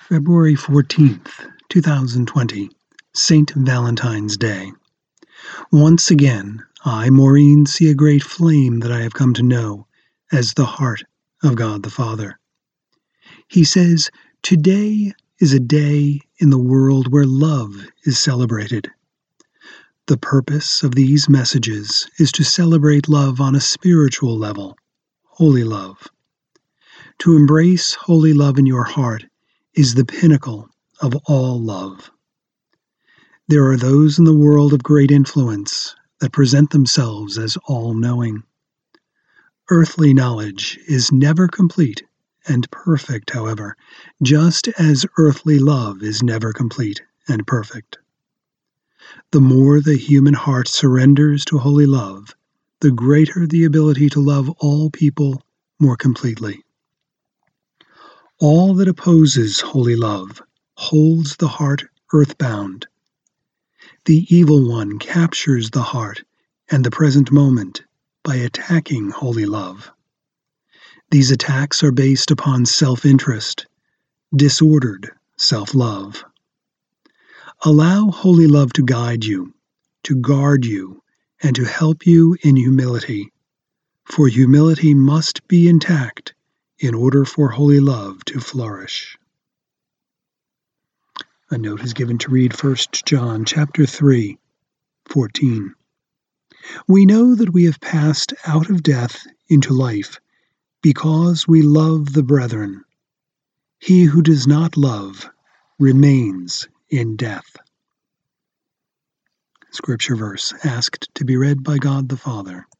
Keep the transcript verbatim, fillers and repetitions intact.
February fourteenth, two thousand twenty, Saint Valentine's Day. Once again, I, Maureen, see a great flame that I have come to know as the heart of God the Father. He says, today is a day in the world where love is celebrated. The purpose of these messages is to celebrate love on a spiritual level, holy love. To embrace holy love in your heart is the pinnacle of all love. There are those in the world of great influence that present themselves as all-knowing. Earthly knowledge is never complete and perfect, however, just as earthly love is never complete and perfect. The more the human heart surrenders to holy love, the greater the ability to love all people more completely. All that opposes holy love holds the heart earthbound. The evil one captures the heart and the present moment by attacking holy love. These attacks are based upon self-interest, disordered self-love. Allow holy love to guide you, to guard you, and to help you in humility, for humility must be intact in order for holy love to flourish. A note is given to read First John chapter three, fourteen. We know that we have passed out of death into life because we love the brethren. He who does not love remains in death. Scripture verse asked to be read by God the Father.